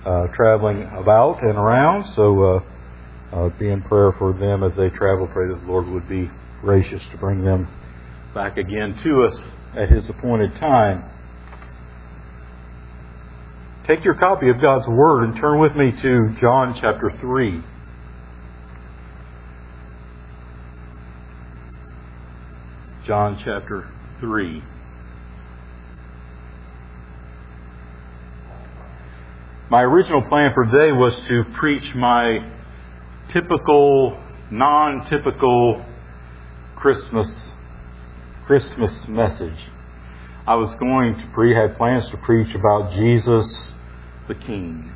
traveling about and around. So be in prayer for them as they travel. Pray that the Lord would be gracious to bring them back again to us at His appointed time. Take your copy of God's Word and turn with me to John chapter 3. John chapter 3. My original plan for today was to preach my typical, non-typical Christmas message. I was going to had plans to preach about Jesus the King.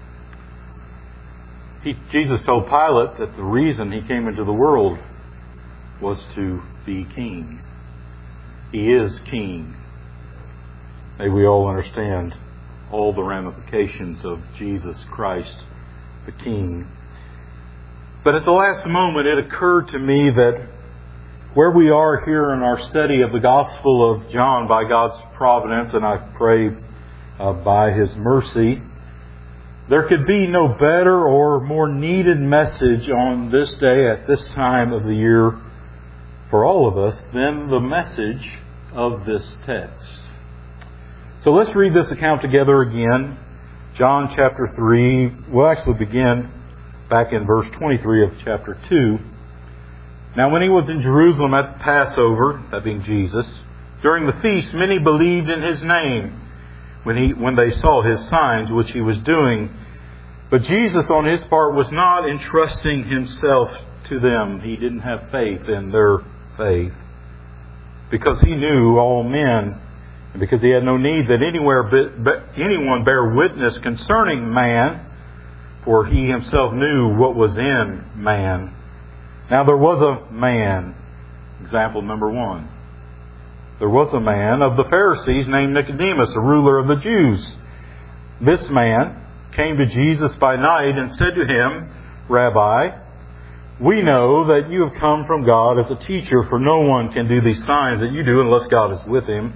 Jesus told Pilate that the reason He came into the world was to be King. He is King. May we all understand all the ramifications of Jesus Christ the King. But at the last moment it occurred to me that where we are here in our study of the Gospel of John by God's providence, and I pray by His mercy, there could be no better or more needed message on this day at this time of the year for all of us than the message of this text. So let's read this account together again. John chapter 3. We'll actually begin back in verse 23 of chapter 2. Now when He was in Jerusalem at the Passover, that being Jesus, during the feast, many believed in His name when they saw His signs which He was doing. But Jesus on His part was not entrusting Himself to them. He didn't have faith in their faith, because He knew all men, and because He had no need that anyone bear witness concerning man, for He Himself knew what was in man. Now there was a man, example number 1. There was a man of the Pharisees named Nicodemus, a ruler of the Jews. This man came to Jesus by night and said to Him, Rabbi, we know that you have come from God as a teacher, for no one can do these signs that you do unless God is with him.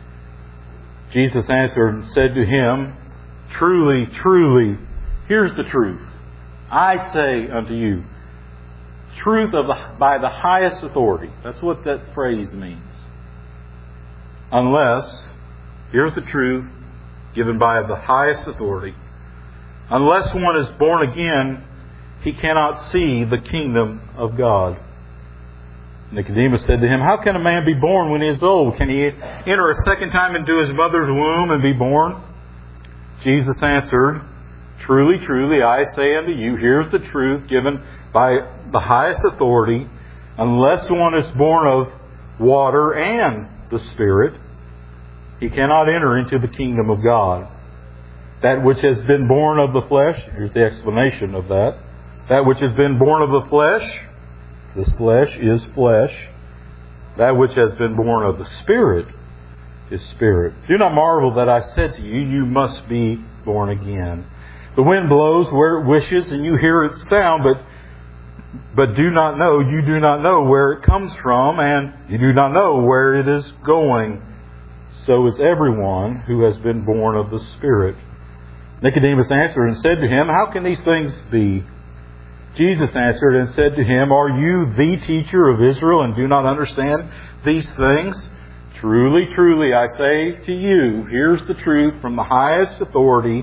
Jesus answered and said to him, Truly, truly, here's the truth. I say unto you, truth by the highest authority. That's what that phrase means. Unless, here's the truth given by the highest authority. Unless one is born again, he cannot see the kingdom of God. Nicodemus said to him, How can a man be born when he is old? Can he enter a second time into his mother's womb and be born? Jesus answered, Truly, truly, I say unto you, here's the truth given by the highest authority. Unless one is born of water and the Spirit, he cannot enter into the kingdom of God. That which has been born of the flesh, here's the explanation of that. That which has been born of the flesh, this flesh is flesh. That which has been born of the Spirit is spirit. Do not marvel that I said to you, you must be born again. The wind blows where it wishes, and you hear its sound, but you do not know where it comes from, and you do not know where it is going. So is everyone who has been born of the Spirit. Nicodemus answered and said to him, How can these things be? Jesus answered and said to him, Are you the teacher of Israel and do not understand these things? Truly, truly, I say to you, here's the truth from the highest authority.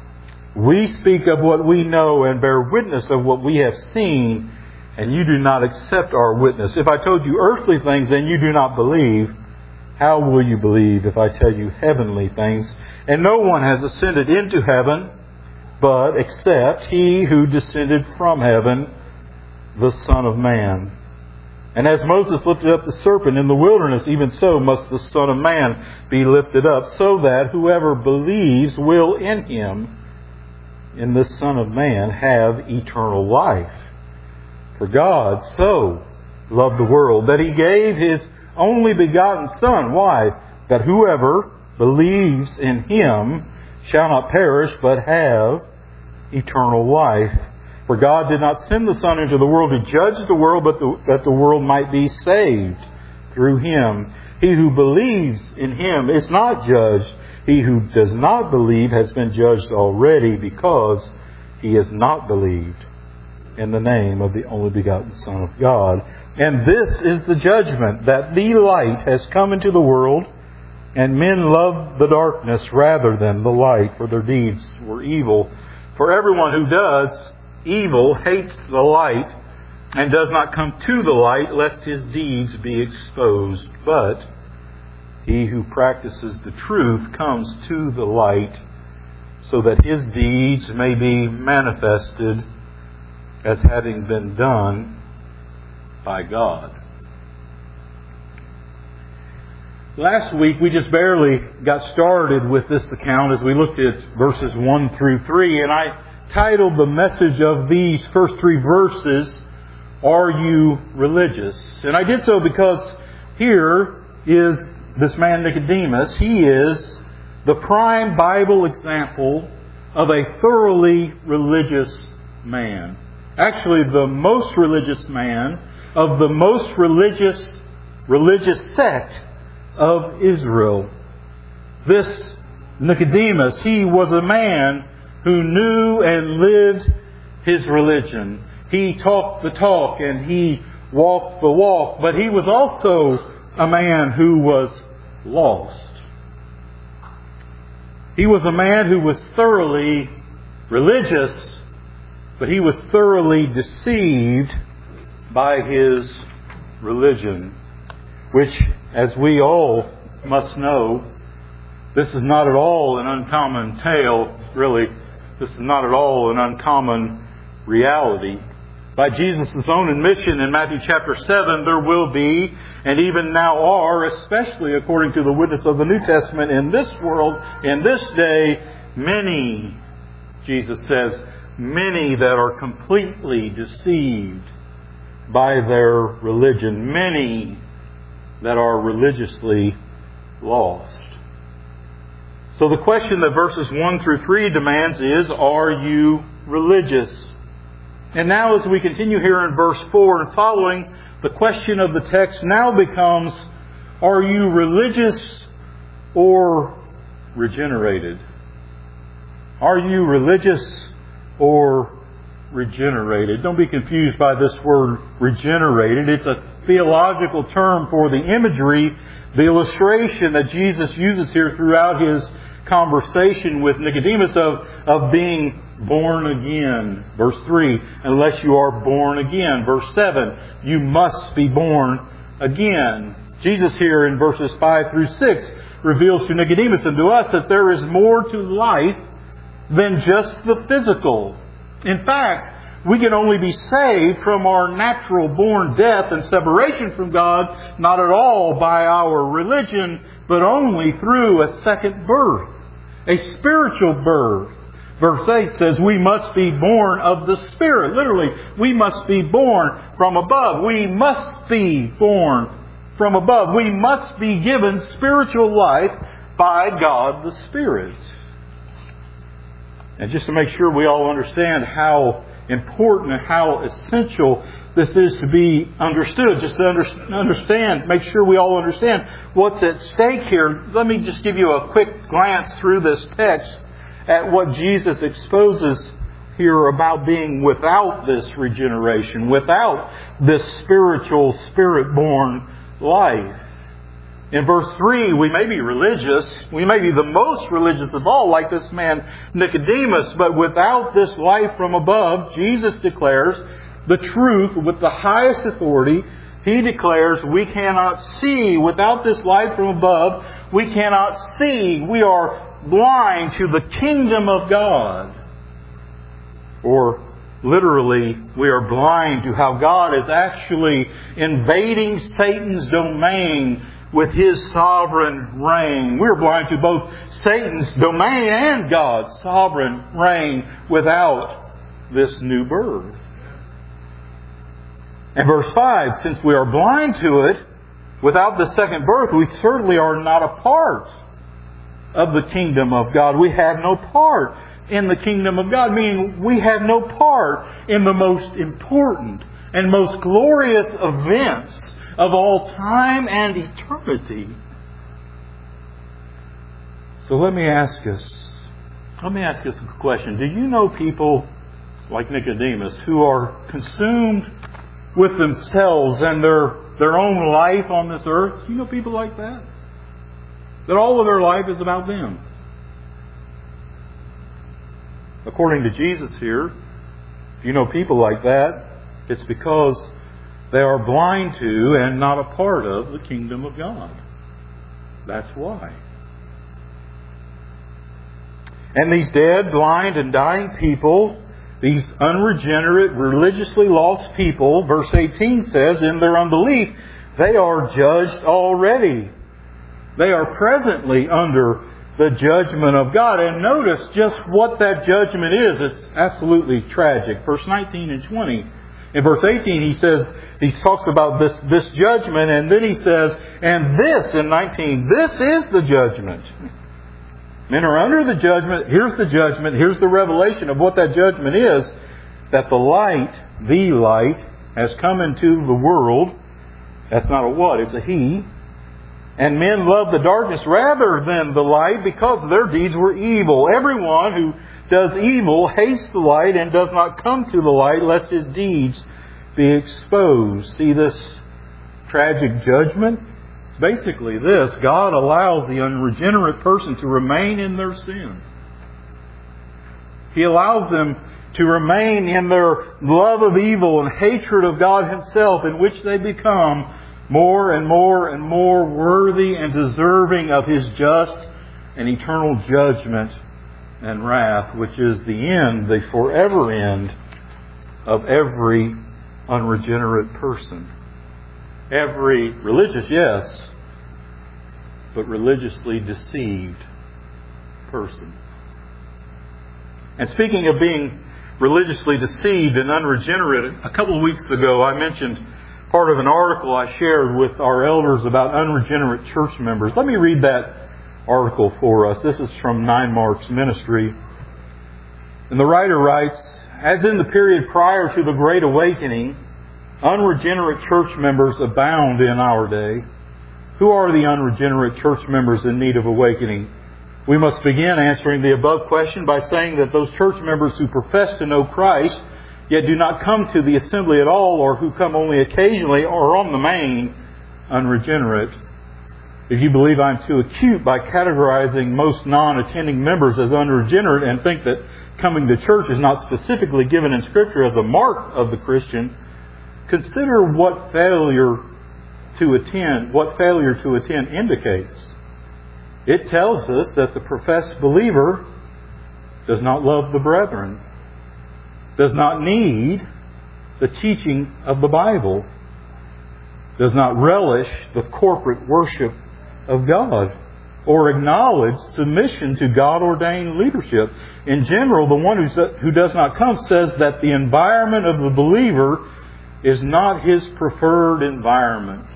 We speak of what we know and bear witness of what we have seen, and you do not accept our witness. If I told you earthly things and you do not believe, how will you believe if I tell you heavenly things? And no one has ascended into heaven, but except He who descended from heaven, the Son of Man. And as Moses lifted up the serpent in the wilderness, even so must the Son of Man be lifted up, so that whoever believes will in Him, in the Son of Man, have eternal life. For God so loved the world that He gave His only begotten Son. Why? That whoever believes in Him shall not perish, but have eternal life. For God did not send the Son into the world to judge the world, but that the world might be saved through Him. He who believes in Him is not judged, He who does not believe has been judged already because he has not believed in the name of the only begotten Son of God. And this is the judgment, that the light has come into the world, and men love the darkness rather than the light, for their deeds were evil. For everyone who does evil hates the light, and does not come to the light, lest his deeds be exposed. But he who practices the truth comes to the light, so that his deeds may be manifested as having been done by God. Last week we just barely got started with this account as we looked at verses 1 through 3, and I titled the message of these first 3 verses, Are You Religious? And I did so because here is this man Nicodemus. He is the prime Bible example of a thoroughly religious man. Actually, the most religious man of the most religious sect of Israel. This Nicodemus, he was a man who knew and lived his religion. He talked the talk and he walked the walk, but he was also a man who was lost. He was a man who was thoroughly religious, but he was thoroughly deceived by his religion, which, as we all must know, this is not at all an uncommon tale, really. This is not at all an uncommon reality. By Jesus' own admission in Matthew chapter 7, there will be, and even now are, especially according to the witness of the New Testament in this world, in this day, many, Jesus says, many that are completely deceived by their religion. Many that are religiously lost. So the question that verses 1 through 3 demands is, are you religious? And now as we continue here in verse 4 and following, the question of the text now becomes, are you religious or regenerated? Are you religious or regenerated? Don't be confused by this word regenerated. It's a theological term for the imagery, the illustration that Jesus uses here throughout His conversation with Nicodemus of being born again. Verse 3, unless you are born again. Verse 7, you must be born again. Jesus here in verses 5 through 6 reveals to Nicodemus and to us that there is more to life than just the physical. In fact, we can only be saved from our natural born death and separation from God, not at all by our religion, but only through a second birth, a spiritual birth. Verse 8 says we must be born of the Spirit. Literally, we must be born from above. We must be born from above. We must be given spiritual life by God the Spirit. And just to make sure we all understand how important and how essential this is to be understood, just to understand, make sure we all understand what's at stake here, let me just give you a quick glance through this text at what Jesus exposes here about being without this regeneration, without this spiritual, Spirit-born life. In verse 3, we may be religious. We may be the most religious of all, like this man Nicodemus. But without this life from above, Jesus declares the truth with the highest authority. He declares we cannot see. Without this life from above, we cannot see. We are blind to the kingdom of God. Or literally, we are blind to how God is actually invading Satan's domain with His sovereign reign. We're blind to both Satan's domain and God's sovereign reign without this new birth. And verse 5, since we are blind to it, without the second birth, we certainly are not a part of the kingdom of God. We have no part in the kingdom of God, meaning we have no part in the most important and most glorious events of all time and eternity. So let me ask us a question. Do you know people like Nicodemus who are consumed with themselves and their own life on this earth? Do you know people like that? That all of their life is about them. According to Jesus here, if you know people like that, it's because they are blind to and not a part of the kingdom of God. That's why. And these dead, blind, and dying people, these unregenerate, religiously lost people, verse 18 says, in their unbelief, they are judged already. They are presently under the judgment of God. And notice just what that judgment is. It's absolutely tragic. Verse 19 and 20. In verse 18 he talks about this judgment, and then he says, and this, in 19, this is the judgment. Men are under the judgment. Here's the judgment. Here's the revelation of what that judgment is. That the light, has come into the world. That's not a what, it's a he. And men love the darkness rather than the light because their deeds were evil. Everyone who does evil hates the light and does not come to the light lest his deeds be exposed. See this tragic judgment? It's basically this. God allows the unregenerate person to remain in their sin. He allows them to remain in their love of evil and hatred of God Himself, in which they become more and more and more worthy and deserving of His just and eternal judgment and wrath, which is the end, the forever end of every unregenerate person. Every religious, yes, but religiously deceived person. And speaking of being religiously deceived and unregenerate, a couple of weeks ago I mentioned part of an article I shared with our elders about unregenerate church members. Let me read that article for us. This is from 9 Marks Ministry. And the writer writes, as in the period prior to the Great Awakening, unregenerate church members abound in our day. Who are the unregenerate church members in need of awakening? We must begin answering the above question by saying that those church members who profess to know Christ, yet do not come to the assembly at all, or who come only occasionally, are on the main unregenerate. If you believe I'm too acute by categorizing most non-attending members as unregenerate and think that coming to church is not specifically given in Scripture as a mark of the Christian, consider what failure to attend indicates. It tells us that the professed believer does not love the brethren, does not need the teaching of the Bible, does not relish the corporate worship of God, or acknowledge submission to God-ordained leadership. In general, the one who does not come says that the environment of the believer is not his preferred environment.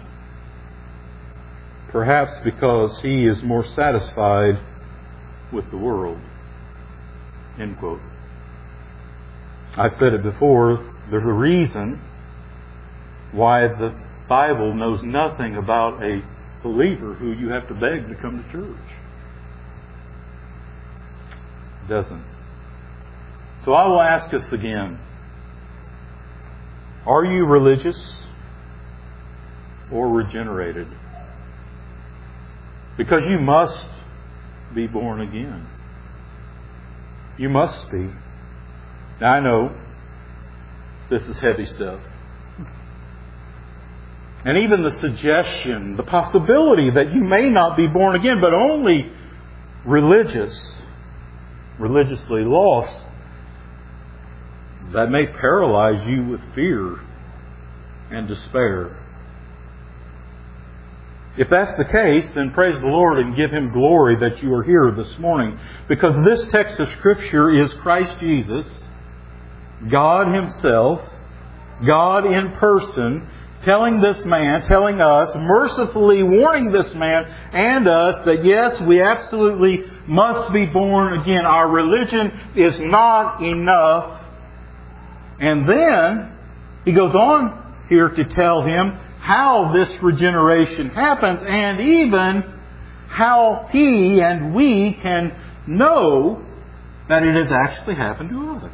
Perhaps because he is more satisfied with the world. End quote. I've said it before, there's a reason why the Bible knows nothing about a believer who you have to beg to come to church. It doesn't. So I will ask us again, are you religious or regenerated? Because you must be born again. You must be. Now I know this is heavy stuff. And even the suggestion, the possibility that you may not be born again, but only religiously lost, that may paralyze you with fear and despair. If that's the case, then praise the Lord and give Him glory that you are here this morning. Because this text of Scripture is Christ Jesus, God Himself, God in person, telling us, mercifully warning this man and us that yes, we absolutely must be born again. Our religion is not enough. And then He goes on here to tell him how this regeneration happens, and even how he and we can know that it has actually happened to us.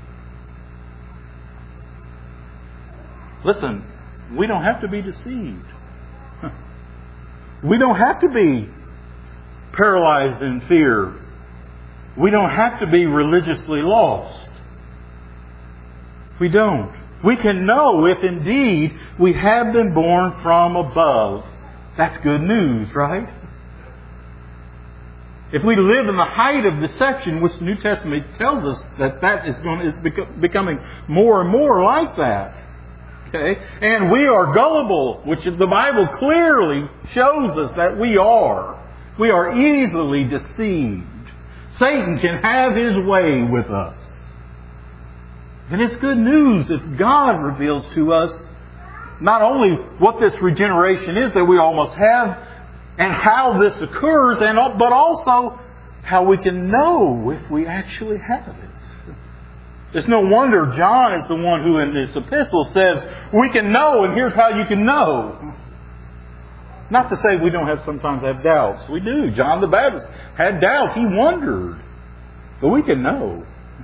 Listen, we don't have to be deceived. We don't have to be paralyzed in fear. We don't have to be religiously lost. We don't. We can know if indeed we have been born from above. That's good news, right? If we live in the height of deception, which the New Testament tells us that is becoming more and more like that. Okay? And we are gullible, which the Bible clearly shows us that we are. We are easily deceived. Satan can have his way with us. And it's good news if God reveals to us not only what this regeneration is that we almost have and how this occurs, but also how we can know if we actually have it. It's no wonder John is the one who in this epistle says, we can know, and here's how you can know. Not to say we don't sometimes have doubts. We do. John the Baptist had doubts. He wondered. But we can know.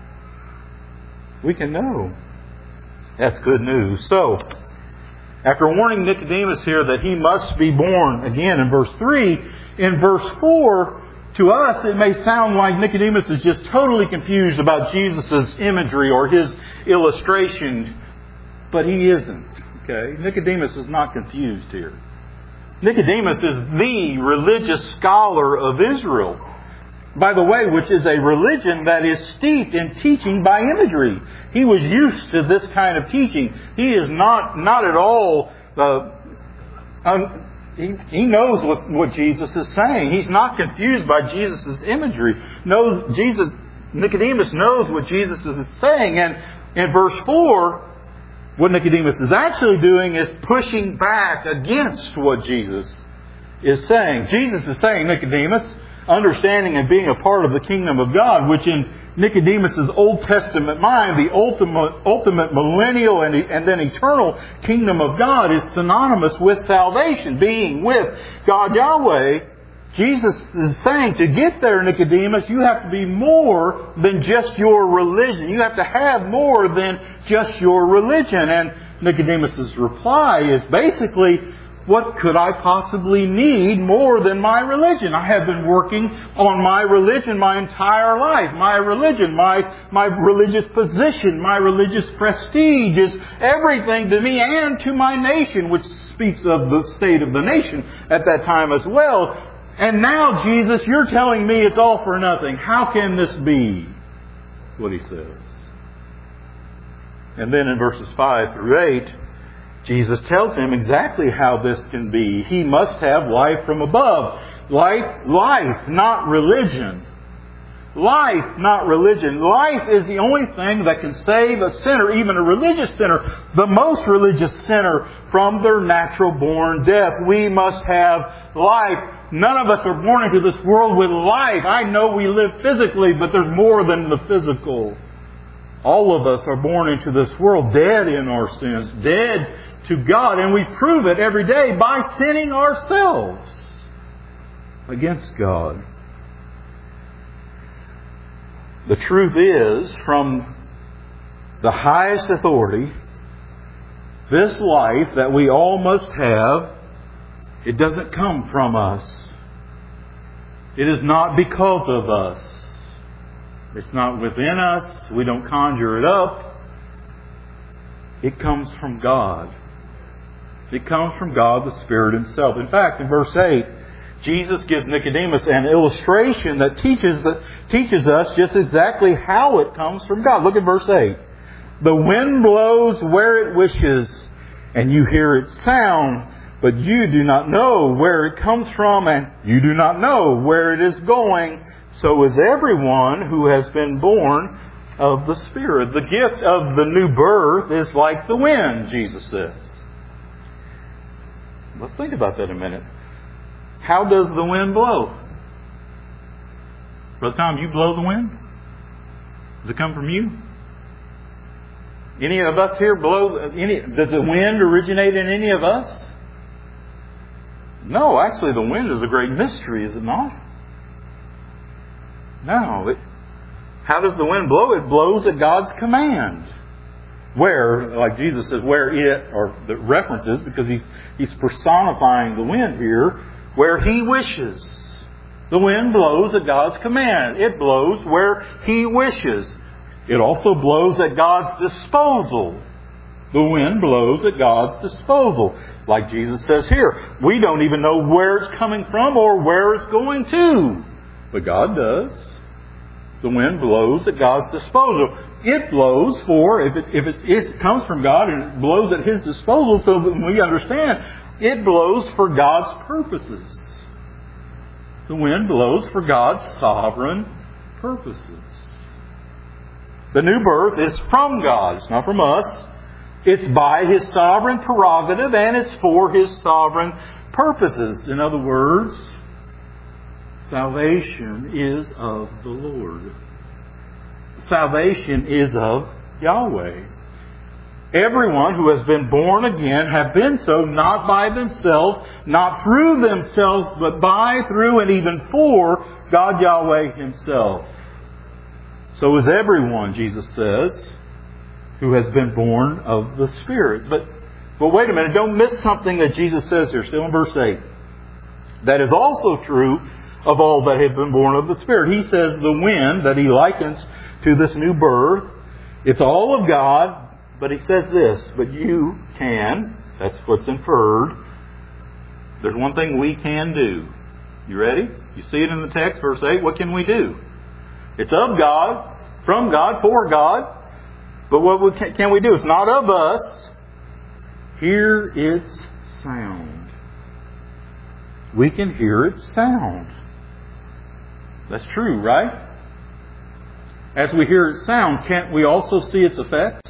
We can know. That's good news. So, after warning Nicodemus here that he must be born again in verse 3, in verse 4, to us, it may sound like Nicodemus is just totally confused about Jesus' imagery or his illustration, but he isn't. Okay? Nicodemus is not confused here. Nicodemus is the religious scholar of Israel. By the way, which is a religion that is steeped in teaching by imagery. He was used to this kind of teaching. He is not at all... He knows what Jesus is saying. He's not confused by Jesus' imagery. Nicodemus knows what Jesus is saying. And in verse 4, what Nicodemus is actually doing is pushing back against what Jesus is saying. Jesus is saying, Nicodemus, understanding and being a part of the kingdom of God, which in Nicodemus' Old Testament mind, the ultimate millennial and then eternal kingdom of God is synonymous with salvation, being with God Yahweh. Jesus is saying, to get there, Nicodemus, you have to be more than just your religion. You have to have more than just your religion. And Nicodemus' reply is basically, what could I possibly need more than my religion? I have been working on my religion my entire life. My religion, my religious position, my religious prestige is everything to me and to my nation, which speaks of the state of the nation at that time as well. And now, Jesus, you're telling me it's all for nothing. How can this be? What he says. And then in verses 5 through 8, Jesus tells him exactly how this can be. He must have life from above. Life, not religion. Life, not religion. Life is the only thing that can save a sinner, even a religious sinner, the most religious sinner, from their natural born death. We must have life. None of us are born into this world with life. I know we live physically, but there's more than the physical. All of us are born into this world dead in our sins, dead to God, and we prove it every day by sinning ourselves against God. The truth is, from the highest authority, this life that we all must have, it doesn't come from us. It is not because of us. It's not within us. We don't conjure it up. It comes from God. It comes from God, the Spirit Himself. In fact, in verse 8, Jesus gives Nicodemus an illustration that teaches us just exactly how it comes from God. Look at verse 8. The wind blows where it wishes, and you hear its sound, but you do not know where it comes from, and you do not know where it is going. So is everyone who has been born of the Spirit. The gift of the new birth is like the wind, Jesus says. Let's think about that a minute. How does the wind blow? Brother Tom, you blow the wind? Does it come from you? Any of us here blow? Does the wind originate in any of us? No, actually the wind is a great mystery, is it not? No. How does the wind blow? It blows at God's command. Where, like Jesus says, where it, or the reference is, because he's personifying the wind here, where He wishes. The wind blows at God's command. It blows where He wishes. It also blows at God's disposal. The wind blows at God's disposal. Like Jesus says here, we don't even know where it's coming from or where it's going to. But God does. The wind blows at God's disposal. It blows for, if it comes from God and it blows at His disposal, so that we understand, it blows for God's purposes. The wind blows for God's sovereign purposes. The new birth is from God. It's not from us. It's by His sovereign prerogative and it's for His sovereign purposes. In other words, salvation is of the Lord. Salvation is of Yahweh. Everyone who has been born again have been so not by themselves, not through themselves, but by, through, and even for God Yahweh Himself. So is everyone, Jesus says, who has been born of the Spirit. But wait a minute, don't miss something that Jesus says here, still in verse 8. That is also true of all that have been born of the Spirit. He says the wind that He likens to this new birth, it's all of God. But He says this, but you can, that's what's inferred, there's one thing we can do. You ready? You see it in the text, verse 8. What can we do? It's of God, from God, for God. But what can we do? It's not of us. Hear its sound. We can hear its sound. That's true, right? As we hear its sound, can't we also see its effects?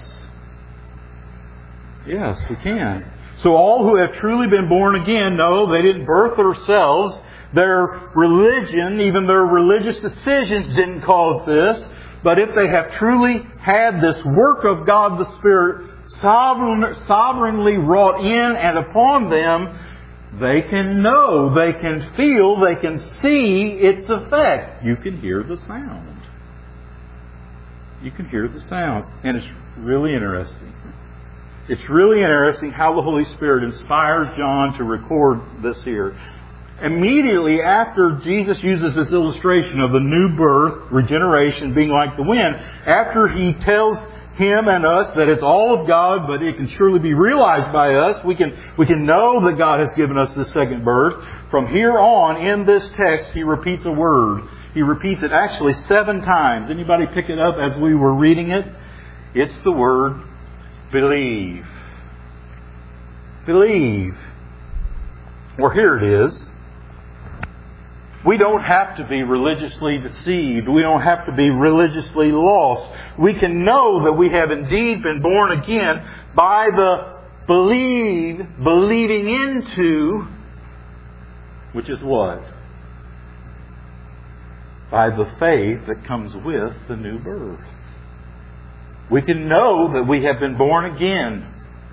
Yes, we can. So all who have truly been born again know they didn't birth themselves. Their religion, even their religious decisions didn't cause this. But if they have truly had this work of God the Spirit sovereignly wrought in and upon them, they can know, they can feel, they can see its effect. You can hear the sound. You can hear the sound. And it's really interesting. It's really interesting how the Holy Spirit inspires John to record this here. Immediately after Jesus uses this illustration of the new birth, regeneration being like the wind, after He tells him and us that it's all of God, but it can surely be realized by us, we can know that God has given us this second birth. From here on, in this text, He repeats a word. He repeats it actually 7 times. Anybody pick it up as we were reading it? It's the word believe. Believe. Or here it is. We don't have to be religiously deceived. We don't have to be religiously lost. We can know that we have indeed been born again by the believing into, which is what? By the faith that comes with the new birth. We can know that we have been born again.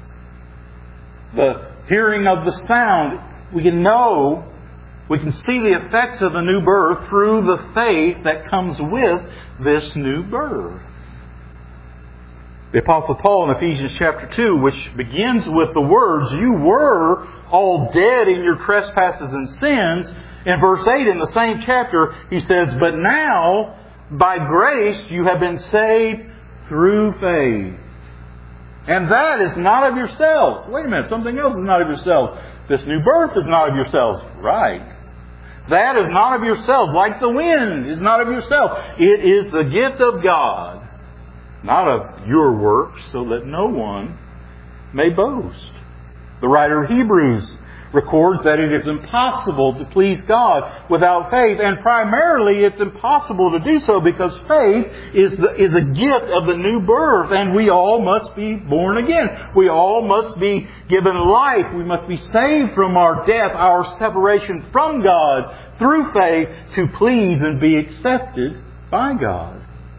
The hearing of the sound, we can know, we can see the effects of the new birth through the faith that comes with this new birth. The Apostle Paul in Ephesians chapter 2, which begins with the words, you were all dead in your trespasses and sins. In verse 8 in the same chapter, he says, but now, by grace, you have been saved through faith. And that is not of yourselves. Wait a minute, something else is not of yourselves. This new birth is not of yourselves. Right. That is not of yourselves. Like the wind is not of yourself. It is the gift of God, not of your works, so that no one may boast. The writer of Hebrews records that it is impossible to please God without faith, and primarily it's impossible to do so because faith is a gift of the new birth, and we all must be born again. We all must be given life. We must be saved from our death, our separation from God through faith to please and be accepted by God.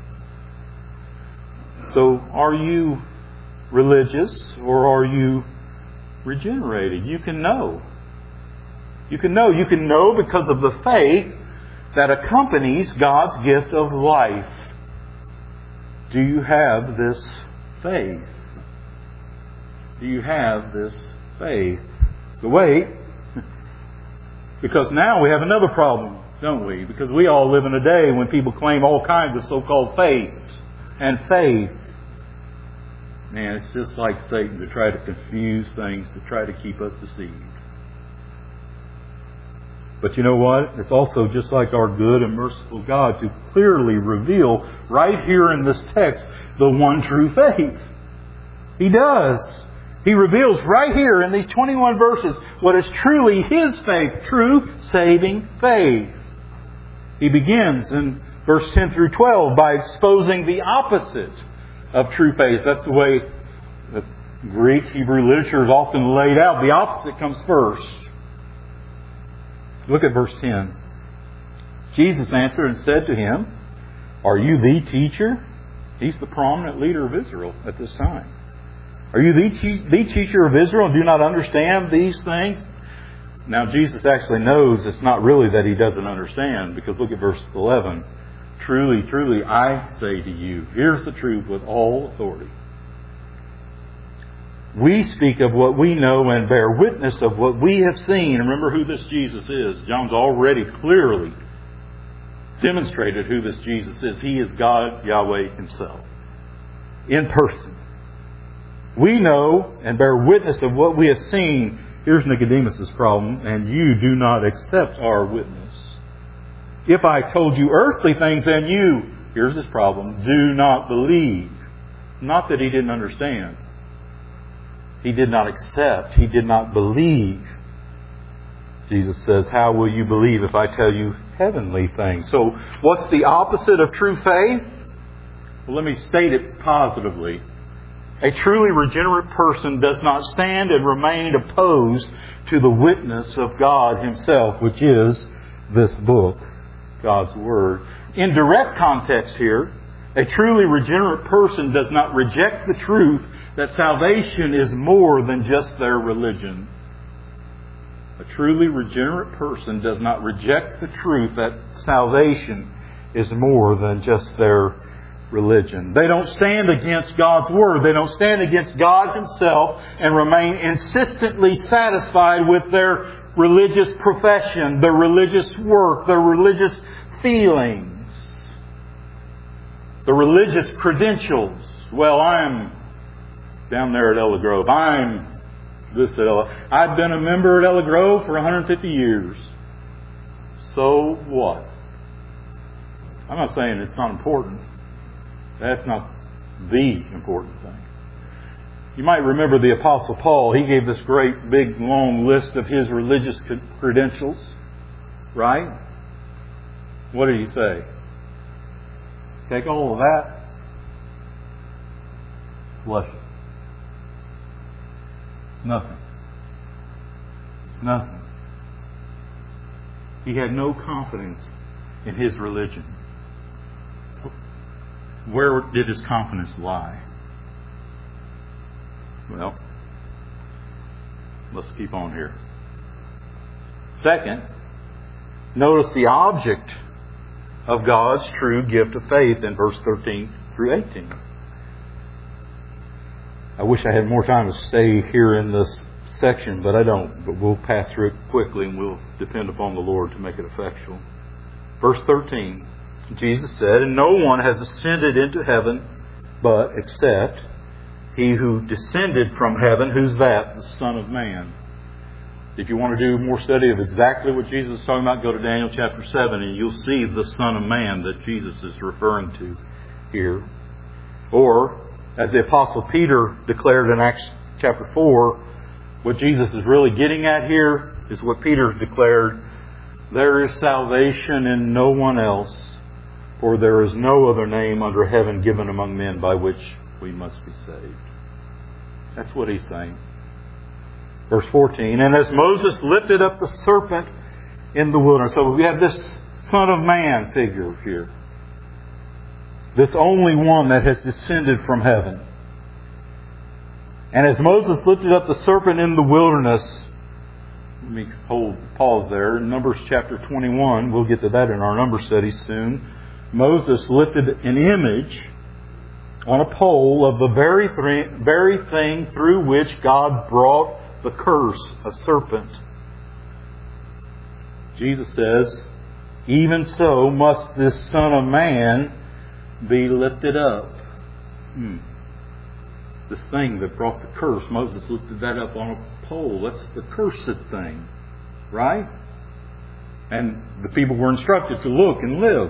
So are you religious or are you regenerated? You can know. You can know. You can know because of the faith that accompanies God's gift of life. Do you have this faith? Do you have this faith? But wait, because now we have another problem, don't we? Because we all live in a day when people claim all kinds of so-called faiths and faith. Man, it's just like Satan to try to confuse things, to try to keep us deceived. But you know what? It's also just like our good and merciful God to clearly reveal right here in this text the one true faith. He does. He reveals right here in these 21 verses what is truly His faith, true saving faith. He begins in verse 10 through 12 by exposing the opposite of true faith. That's the way the Greek, Hebrew literature is often laid out. The opposite comes first. Look at verse 10. Jesus answered and said to him, "Are you the teacher?" He's the prominent leader of Israel at this time. "Are you the teacher of Israel and do not understand these things?" Now Jesus actually knows it's not really that He doesn't understand, because look at verse 11. "Truly, truly, I say to you," here's the truth with all authority, "we speak of what we know and bear witness of what we have seen." And remember who this Jesus is. John's already clearly demonstrated who this Jesus is. He is God, Yahweh Himself, in person. "We know and bear witness of what we have seen." Here's Nicodemus' problem. "And you do not accept our witness. If I told you earthly things, then you," here's his problem, "do not believe." Not that he didn't understand. He did not accept. He did not believe. Jesus says, "How will you believe if I tell you heavenly things?" So, what's the opposite of true faith? Well, let me state it positively. A truly regenerate person does not stand and remain opposed to the witness of God Himself, which is this book, God's Word. In direct context here, a truly regenerate person does not reject the truth that salvation is more than just their religion. A truly regenerate person does not reject the truth that salvation is more than just their religion. They don't stand against God's Word. They don't stand against God Himself and remain insistently satisfied with their religious profession, their religious work, their religious feelings, the religious credentials. Well, I'm down there at Ella Grove. I'm this at Ella. I've been a member at Ella Grove for 150 years. So what? I'm not saying it's not important. That's not the important thing. You might remember the Apostle Paul. He gave this great, big, long list of his religious credentials. Right? What did he say? Take all of that. Bless it. Nothing. It's nothing. He had no confidence in his religion. Where did his confidence lie? Well, let's keep on here. Second, notice the object of God's true gift of faith in verse 13 through 18. I wish I had more time to stay here in this section, but I don't. But we'll pass through it quickly and we'll depend upon the Lord to make it effectual. Verse 13, Jesus said, "And no one has ascended into heaven but except He who descended from heaven." Who's that? The Son of Man. If you want to do more study of exactly what Jesus is talking about, go to Daniel chapter 7 and you'll see the Son of Man that Jesus is referring to here. Or, as the Apostle Peter declared in Acts chapter 4, what Jesus is really getting at here is what Peter declared: "There is salvation in no one else, for there is no other name under heaven given among men by which we must be saved." That's what he's saying. Verse 14, "And as Moses lifted up the serpent in the wilderness." So we have this Son of Man figure here. This only one that has descended from heaven. "And as Moses lifted up the serpent in the wilderness," let me pause there. In Numbers chapter 21, we'll get to that in our number study soon. Moses lifted an image on a pole of the very thing through which God brought the curse, a serpent. Jesus says, even so must this Son of Man be lifted up. This thing that brought the curse, Moses lifted that up on a pole. That's the cursed thing, right? And the people were instructed to look and live.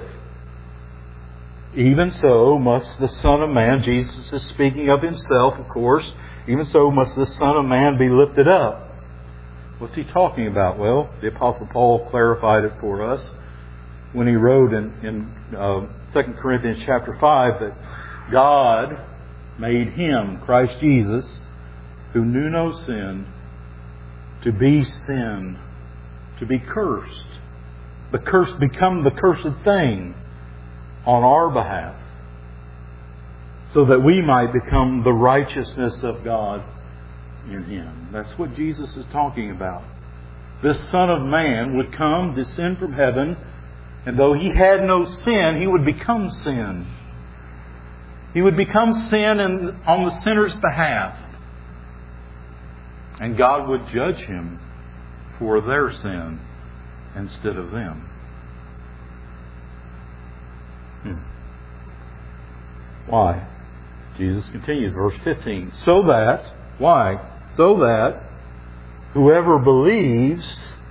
Even so must the Son of Man, Jesus is speaking of Himself, of course, even so must the Son of Man be lifted up. What's He talking about? Well, the Apostle Paul clarified it for us when he wrote in 2 Corinthians chapter 5 that God made Him, Christ Jesus, who knew no sin, to be sin, to be cursed. The curse become the cursed thing on our behalf, so that we might become the righteousness of God in Him. That's what Jesus is talking about. This Son of Man would come, descend from heaven, and though He had no sin, He would become sin. He would become sin on the sinner's behalf. And God would judge Him for their sin instead of them. Why? Jesus continues, verse 15. So that, why? So that whoever believes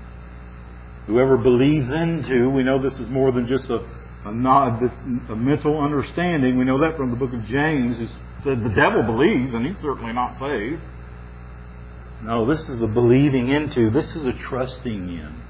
into, we know this is more than just a mental understanding. We know that from the book of James, who said the devil believes and he's certainly not saved. No, this is a believing into. This is a trusting in.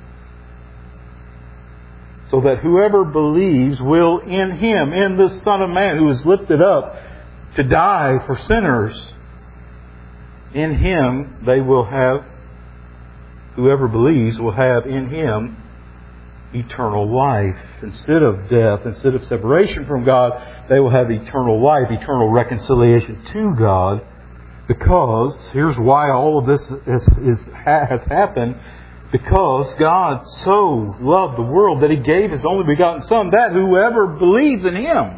So that whoever believes will in Him, in this Son of Man who is lifted up to die for sinners, in Him they will have, whoever believes will have in Him eternal life. Instead of death, instead of separation from God, they will have eternal life, eternal reconciliation to God. Because, here's why all of this has happened. Because God so loved the world that He gave His only begotten Son, that whoever believes in Him,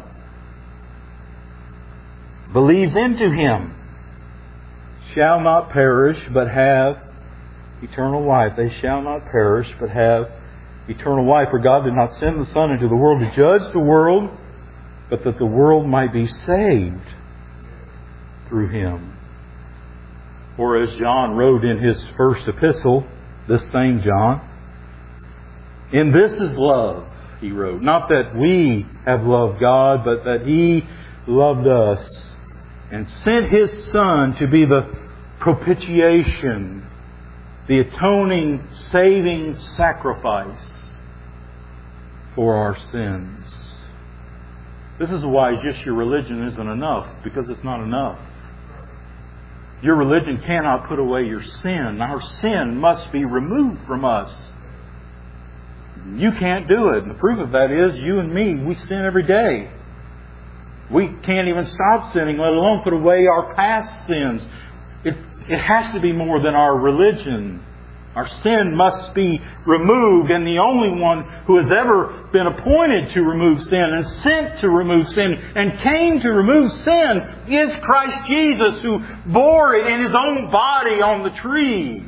believes into Him, shall not perish but have eternal life. They shall not perish but have eternal life. For God did not send the Son into the world to judge the world, but that the world might be saved through Him. Or as John wrote in his first epistle, this same John, in this is love, he wrote. Not that we have loved God, but that He loved us and sent His Son to be the propitiation, the atoning, saving sacrifice for our sins. This is why just your religion isn't enough, because it's not enough. Your religion cannot put away your sin. Our sin must be removed from us. You can't do it. And the proof of that is you and me, we sin every day. We can't even stop sinning, let alone put away our past sins. It has to be more than our religion. Our sin must be removed, and the only one who has ever been appointed to remove sin and sent to remove sin and came to remove sin is Christ Jesus, who bore it in His own body on the tree.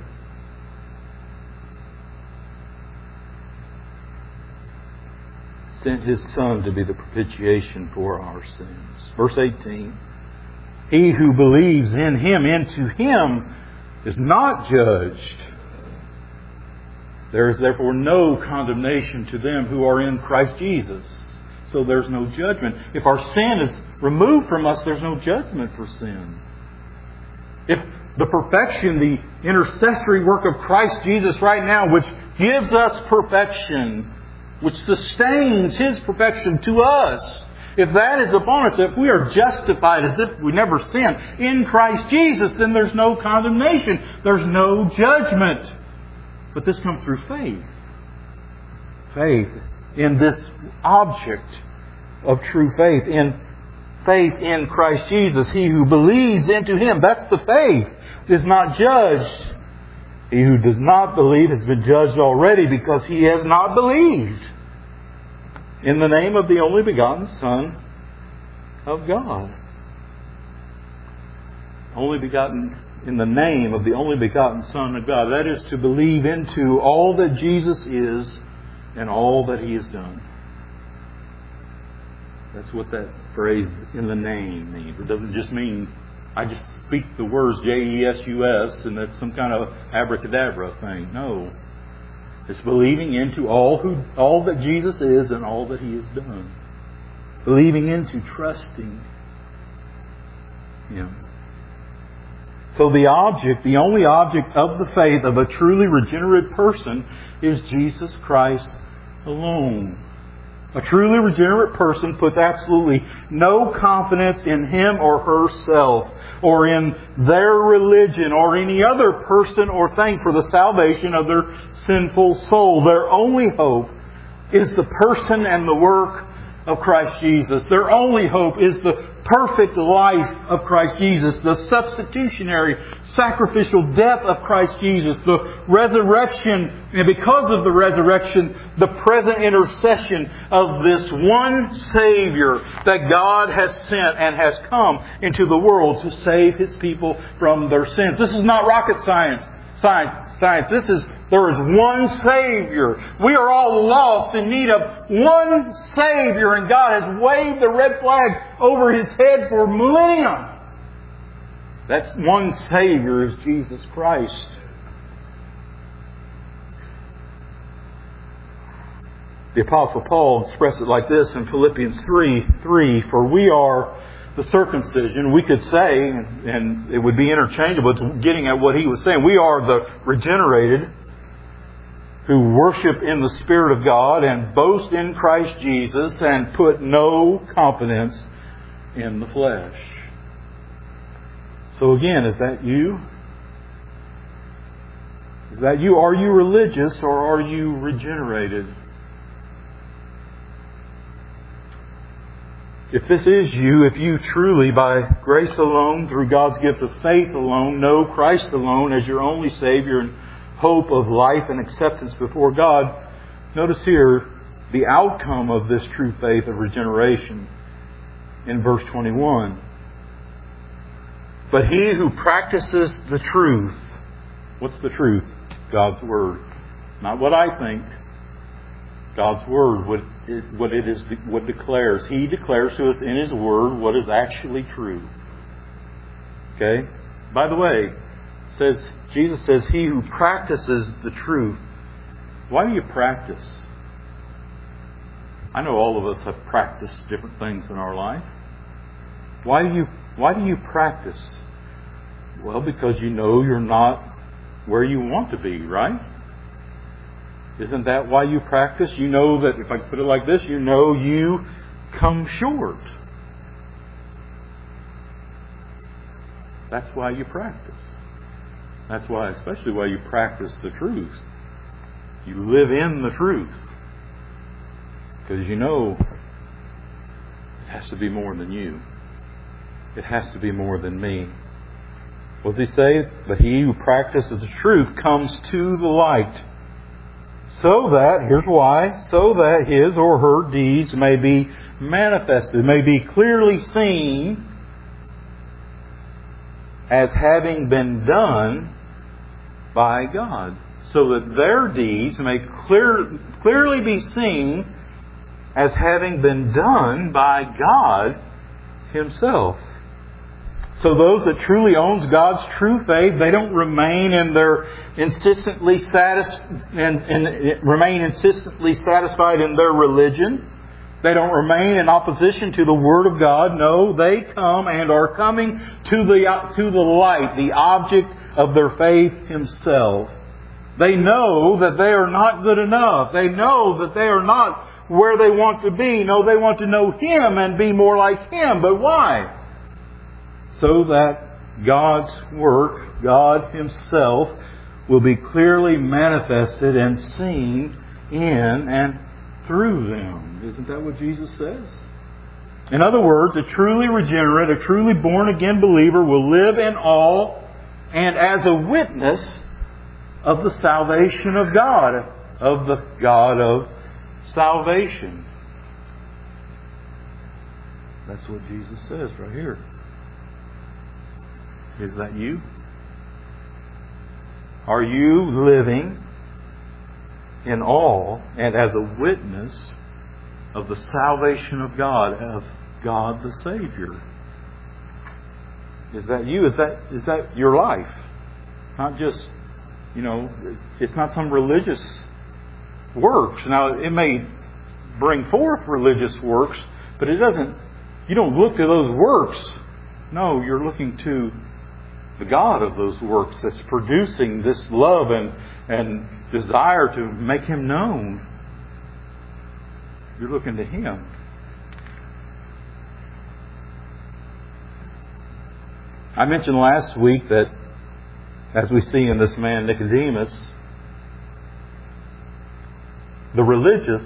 Sent His Son to be the propitiation for our sins. Verse 18. He who believes in Him, into Him, is not judged. There is therefore no condemnation to them who are in Christ Jesus. So there's no judgment. If our sin is removed from us, there's no judgment for sin. If the perfection, the intercessory work of Christ Jesus right now, which gives us perfection, which sustains His perfection to us, if that is upon us, if we are justified as if we never sinned in Christ Jesus, then there's no condemnation. There's no judgment. But this comes through faith. Faith in this object of true faith. In faith in Christ Jesus. He who believes into Him, that's the faith, is not judged. He who does not believe has been judged already because he has not believed in the name of the only begotten Son of God. Only begotten in the name of the only begotten Son of God. That is to believe into all that Jesus is and all that He has done. That's what that phrase, in the name, means. It doesn't just mean I just speak the words J-E-S-U-S and that's some kind of abracadabra thing. No. It's believing into all that Jesus is and all that He has done. Believing into, trusting Him. So the only object of the faith of a truly regenerate person is Jesus Christ alone. A truly regenerate person puts absolutely no confidence in him or herself, or in their religion, or any other person or thing for the salvation of their sinful soul. Their only hope is the person and the work of Christ Jesus. Their only hope is the perfect life of Christ Jesus, the substitutionary, sacrificial death of Christ Jesus, the resurrection, and because of the resurrection, the present intercession of this one Savior that God has sent and has come into the world to save His people from their sins. This is not rocket science. There is one Savior. We are all lost in need of one Savior, and God has waved the red flag over His head for millennia. That one Savior is Jesus Christ. The Apostle Paul expressed it like this in Philippians 3:3, "For we are the circumcision," we could say, and it would be interchangeable, it's getting at what he was saying. We are the regenerated who worship in the Spirit of God and boast in Christ Jesus and put no confidence in the flesh. So again, is that you? Is that you? Are you religious or are you regenerated? If this is you, if you truly, by grace alone, through God's gift of faith alone, know Christ alone as your only Savior and hope of life and acceptance before God, notice here the outcome of this true faith of regeneration in verse 21. But he who practices the truth, what's the truth? God's Word. Not what I think. God's Word, what declares. He declares to us in His Word what is actually true. Okay? By the way, Jesus says, he who practices the truth. Why do you practice? I know all of us have practiced different things in our life. Why do you practice? Well, because you know you're not where you want to be, right? Isn't that why you practice? You know that, if I put it like this, you know you come short. That's why you practice. That's why, especially why you practice the truth. You live in the truth. Because you know it has to be more than you. It has to be more than me. What does he say? But he who practices the truth comes to the light. So that, here's why, so that his or her deeds may be manifested, may be clearly seen as having been done by God. So that their deeds may clearly be seen as having been done by God Himself. So those that truly owns God's true faith, they don't remain in their insistently satisfied in their religion. They don't remain in opposition to the Word of God. No, they come and are coming to the light, the object of their faith Himself. They know that they are not good enough. They know that they are not where they want to be. No, they want to know Him and be more like Him. But why? So that God's work, God Himself, will be clearly manifested and seen in and through them. Isn't that what Jesus says? In other words, a truly regenerate, a truly born-again believer will live in awe and as a witness of the salvation of God, of the God of salvation. That's what Jesus says right here. Is that you? Are you living in awe and as a witness of the salvation of God the Savior? Is that you? Is that your life? Not just, it's not some religious works. Now, it may bring forth religious works, but you don't look to those works. No, you're looking to the God of those works that's producing this love and desire to make Him known. You're looking to Him. I mentioned last week that, as we see in this man Nicodemus, the religious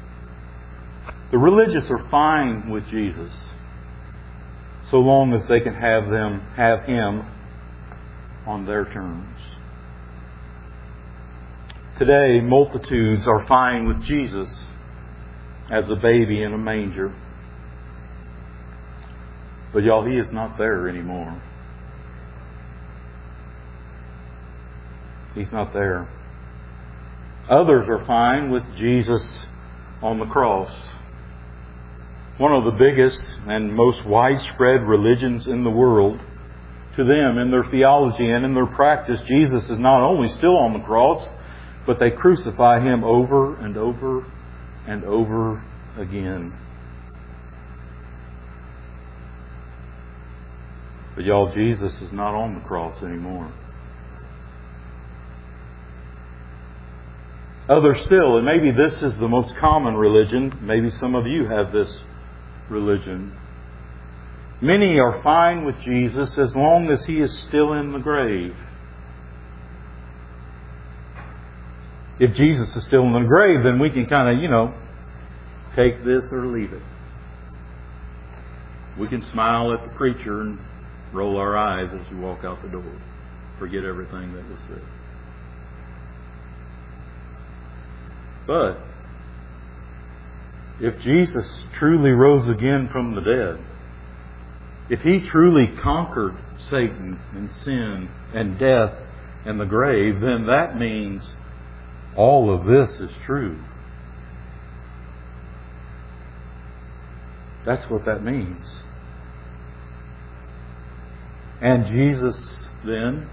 are fine with Jesus, so long as they can have Him on their terms. Today, multitudes are fine with Jesus as a baby in a manger. But y'all, He is not there anymore. He's not there. Others are fine with Jesus on the cross. One of the biggest and most widespread religions in the world, to them, in their theology and in their practice, Jesus is not only still on the cross, but they crucify Him over and over and over again. But y'all, Jesus is not on the cross anymore. Others still, and maybe this is the most common religion, maybe some of you have this religion. Many are fine with Jesus as long as He is still in the grave. If Jesus is still in the grave, then we can kind of, take this or leave it. We can smile at the preacher and roll our eyes as you walk out the door. Forget everything that was said. But if Jesus truly rose again from the dead, if He truly conquered Satan and sin and death and the grave, then that means all of this is true. That's what that means. And Jesus, then,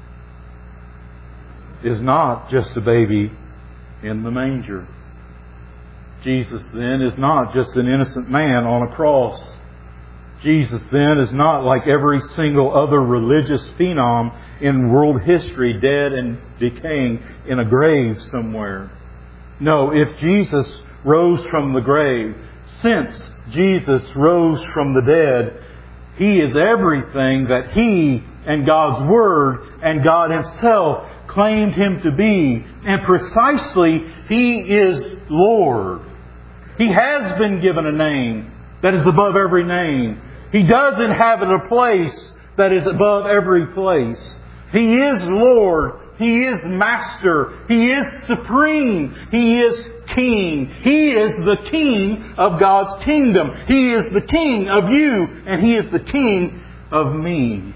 is not just a baby in the manger. Jesus, then, is not just an innocent man on a cross. Jesus, then, is not like every single other religious phenom in world history, dead and decaying in a grave somewhere. No, if Jesus rose from the grave, since Jesus rose from the dead, He is everything that He and God's Word and God Himself claimed Him to be. And precisely, He is Lord. He has been given a name that is above every name. He does inhabit a place that is above every place. He is Lord. He is Master. He is Supreme. He is King. He is the King of God's kingdom. He is the King of you, and He is the King of me.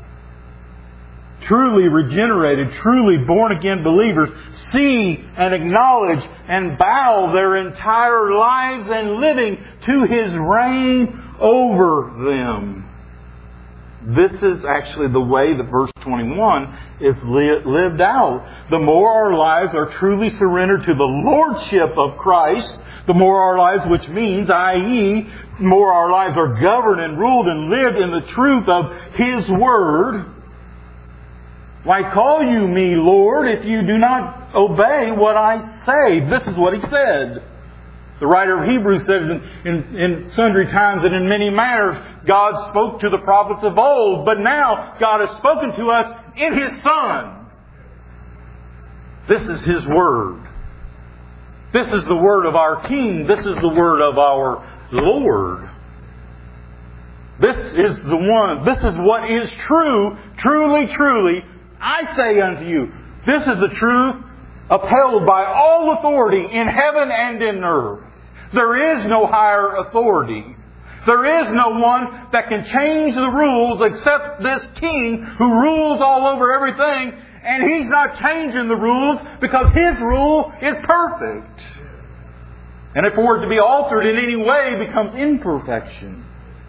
Truly regenerated, truly born-again believers see and acknowledge and bow their entire lives and living to His reign over them. This is actually the way that verse 21 is lived out. The more our lives are truly surrendered to the Lordship of Christ, the more our lives, which means, i.e., the more our lives are governed and ruled and lived in the truth of His Word. Why call you me Lord if you do not obey what I say? This is what He said. The writer of Hebrews says in sundry times and in many manners, God spoke to the prophets of old, but now God has spoken to us in His Son. This is His Word. This is the Word of our King. This is the Word of our Lord. This is the one. This is what is true, truly, truly. I say unto you, This is the truth upheld by all authority in heaven and in earth. There is no higher authority. There is no one that can change the rules except this King who rules all over everything. And He's not changing the rules because His rule is perfect. And if it were to be altered in any way, it becomes imperfection.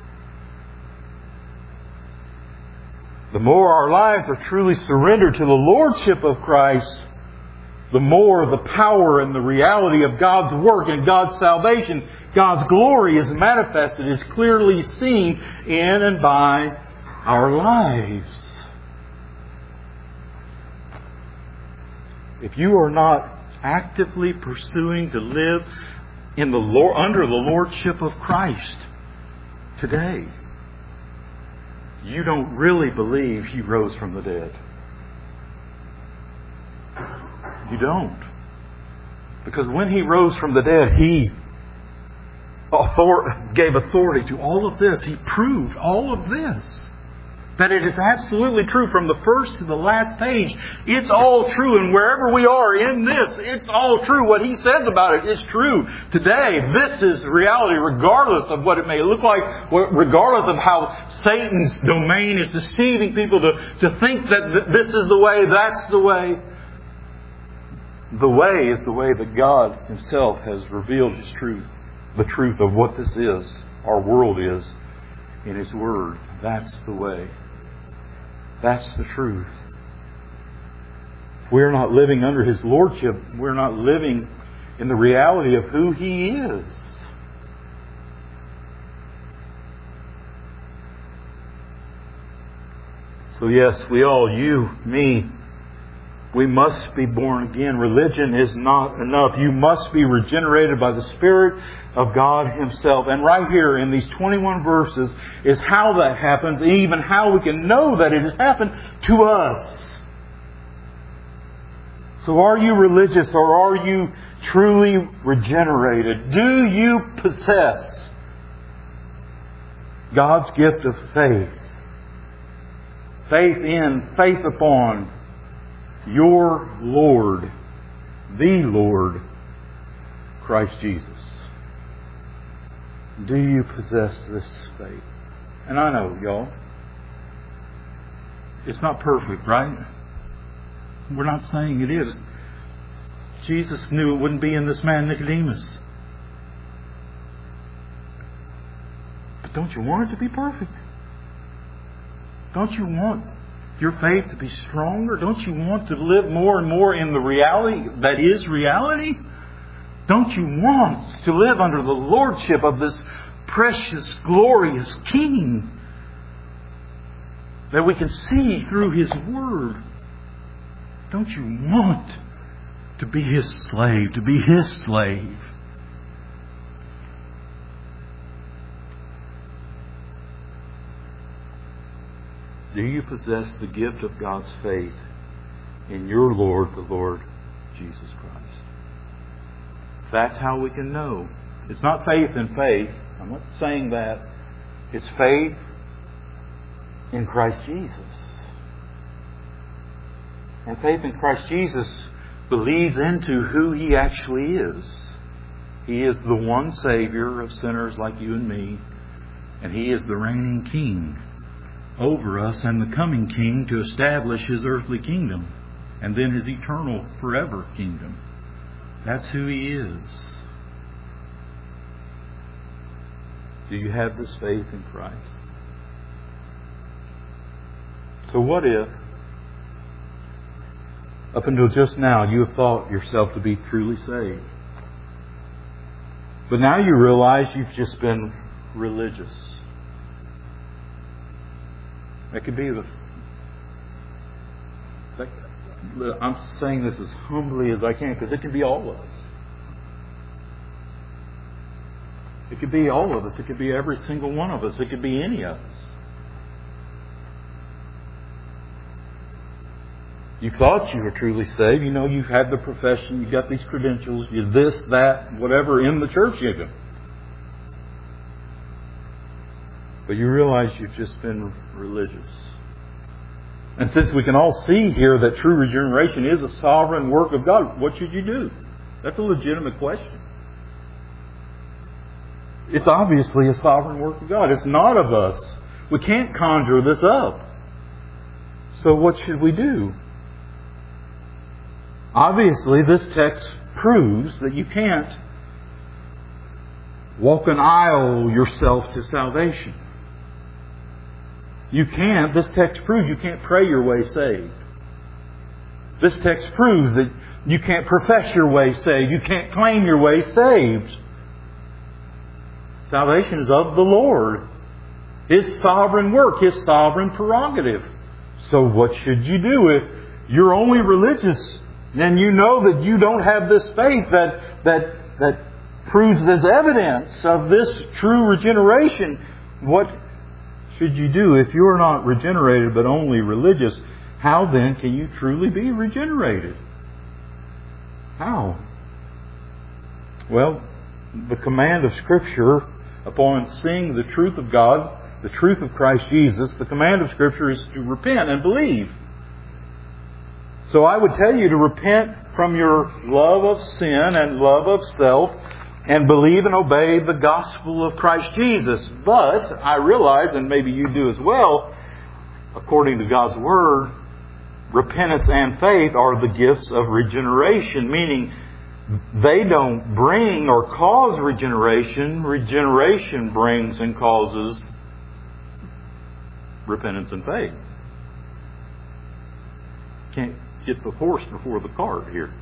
The more our lives are truly surrendered to the Lordship of Christ, the more the power and the reality of God's work and God's salvation, God's glory is manifested, is clearly seen in and by our lives. If you are not actively pursuing to live in the under the Lordship of Christ today, you don't really believe He rose from the dead. You don't. Because when He rose from the dead, He gave authority to all of this. He proved all of this. That it is absolutely true from the first to the last page. It's all true. And wherever we are in this, it's all true. What He says about it is true today. This is reality regardless of what it may look like, regardless of how Satan's domain is deceiving people to think that this is the way, that's the way. The way is the way that God Himself has revealed His truth. The truth of what this is, our world is, in His Word. That's the way. That's the truth. We're not living under His Lordship. We're not living in the reality of who He is. So yes, we all, you, me, we must be born again. Religion is not enough. You must be regenerated by the Spirit of God Himself. And right here in these 21 verses is how that happens, and even how we can know that it has happened to us. So are you religious, or are you truly regenerated? Do you possess God's gift of faith? Faith in, faith upon your Lord, the Lord, Christ Jesus. Do you possess this faith? And I know, y'all, it's not perfect, right? We're not saying it is. Jesus knew it wouldn't be in this man Nicodemus. But don't you want it to be perfect? Don't you want your faith to be stronger? Don't you want to live more and more in the reality that is reality? Don't you want to live under the lordship of this precious, glorious King that we can see through His Word? Don't you want to be His slave, to be His slave? Do you possess the gift of God's faith in your Lord, the Lord Jesus Christ? That's how we can know. It's not faith in faith. I'm not saying that. It's faith in Christ Jesus. And faith in Christ Jesus leads into who He actually is. He is the one Savior of sinners like you and me. And He is the reigning King over us and the coming King to establish His earthly kingdom and then His eternal forever kingdom. That's who He is. Do you have this faith in Christ? So what if, up until just now, you have thought yourself to be truly saved, but now you realize you've just been religious? That could be I'm saying this as humbly as I can because it could be all of us. It could be all of us. It could be every single one of us. It could be any of us. You thought you were truly saved. You know, you've had the profession. You've got these credentials. You're this, that, whatever in the church even. But you realize you've just been religious. And since we can all see here that true regeneration is a sovereign work of God, what should you do? That's a legitimate question. It's obviously a sovereign work of God. It's not of us. We can't conjure this up. So what should we do? Obviously, this text proves that you can't walk an aisle yourself to salvation. This text proves you can't pray your way saved. This text proves that you can't profess your way saved. You can't claim your way saved. Salvation is of the Lord. His sovereign work, His sovereign prerogative. So what should you do? If you're only religious and you know that you don't have this faith that proves as evidence of this true regeneration, what should you do? If you're not regenerated but only religious, how then can you truly be regenerated? How? Well, the command of Scripture upon seeing the truth of God, the truth of Christ Jesus, the command of Scripture is to repent and believe. So I would tell you to repent from your love of sin and love of self and believe and obey the gospel of Christ Jesus. But I realize, and maybe you do as well, according to God's Word, repentance and faith are the gifts of regeneration, meaning they don't bring or cause regeneration. Regeneration brings and causes repentance and faith. Can't get the horse before the cart here.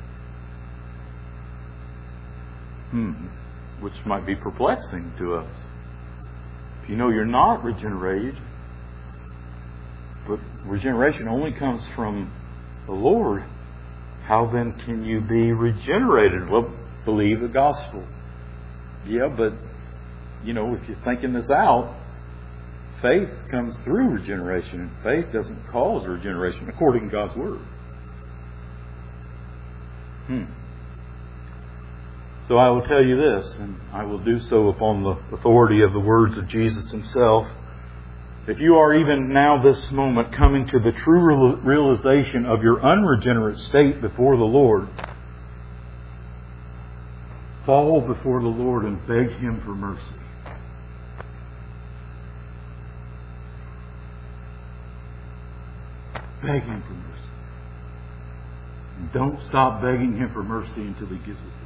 Which might be perplexing to us. If you know you're not regenerated, but regeneration only comes from the Lord, how then can you be regenerated? Well, believe the gospel. Yeah, but, if you're thinking this out, faith comes through regeneration, and faith doesn't cause regeneration according to God's Word. So I will tell you this, and I will do so upon the authority of the words of Jesus Himself. If you are even now this moment coming to the true realization of your unregenerate state before the Lord, fall before the Lord and beg Him for mercy. Beg Him for mercy. And don't stop begging Him for mercy until He gives it to you.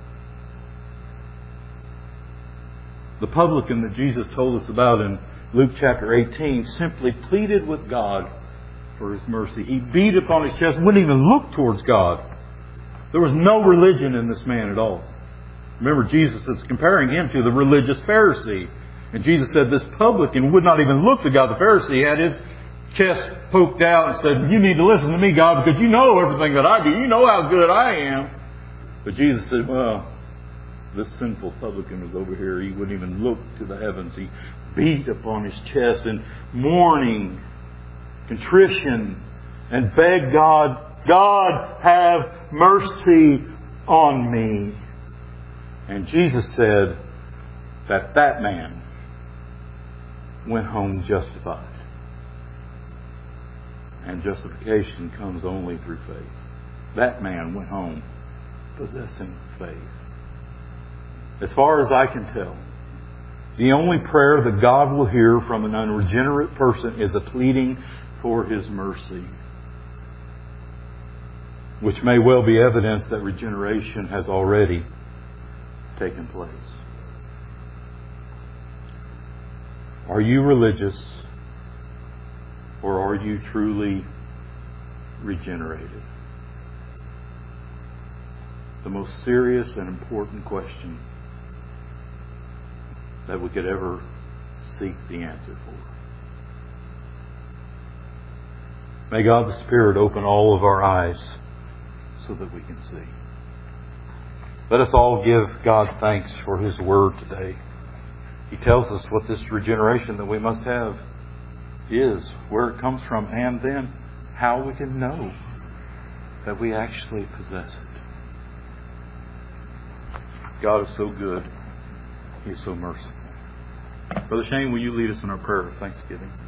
The publican that Jesus told us about in Luke chapter 18 simply pleaded with God for His mercy. He beat upon his chest, wouldn't even look towards God. There was no religion in this man at all. Remember, Jesus is comparing him to the religious Pharisee. And Jesus said this publican would not even look to God. The Pharisee had his chest poked out and said, "You need to listen to me, God, because you know everything that I do. You know how good I am." But Jesus said, well, this sinful publican was over here. He wouldn't even look to the heavens. He beat upon his chest in mourning, contrition, and begged God, "God, have mercy on me." And Jesus said that man went home justified. And justification comes only through faith. That man went home possessing faith. As far as I can tell, the only prayer that God will hear from an unregenerate person is a pleading for His mercy, which may well be evidence that regeneration has already taken place. Are you religious, or are you truly regenerated? The most serious and important question that we could ever seek the answer for. May God the Spirit open all of our eyes so that we can see. Let us all give God thanks for His Word today. He tells us what this regeneration that we must have is, where it comes from, and then how we can know that we actually possess it. God is so good. He is so merciful. Brother Shane, will you lead us in our prayer of thanksgiving?